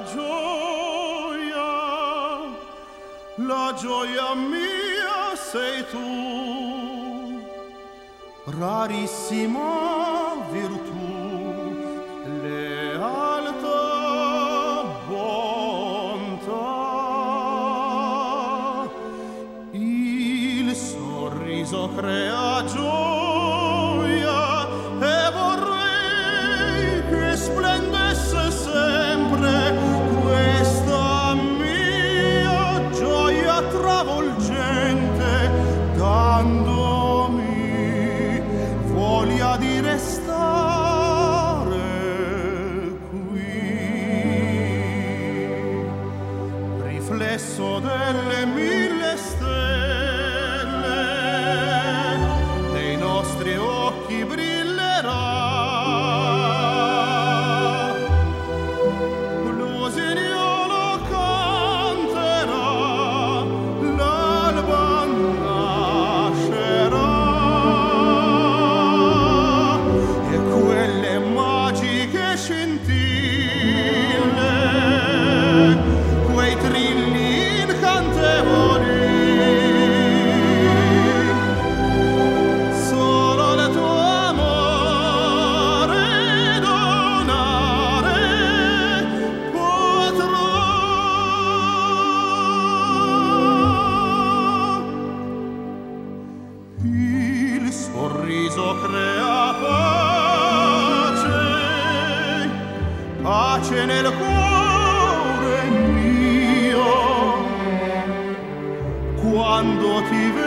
la gioia mia sei tu, rarissima virtù, lealtà, bontà, il sorriso crea gioia e vorrei che splendesse sempre questa mia gioia travolgente, dandomi voglia di restare qui, riflesso delle mille stelle, nei nostri occhi brillerà. L'usignolo canterà, l'alba nascerà, e quelle magiche scintille, quei trilli incantevoli, solo il tuo amore donare potrò. Il sorriso crea pace, pace nel cuore mio, quando ti vedo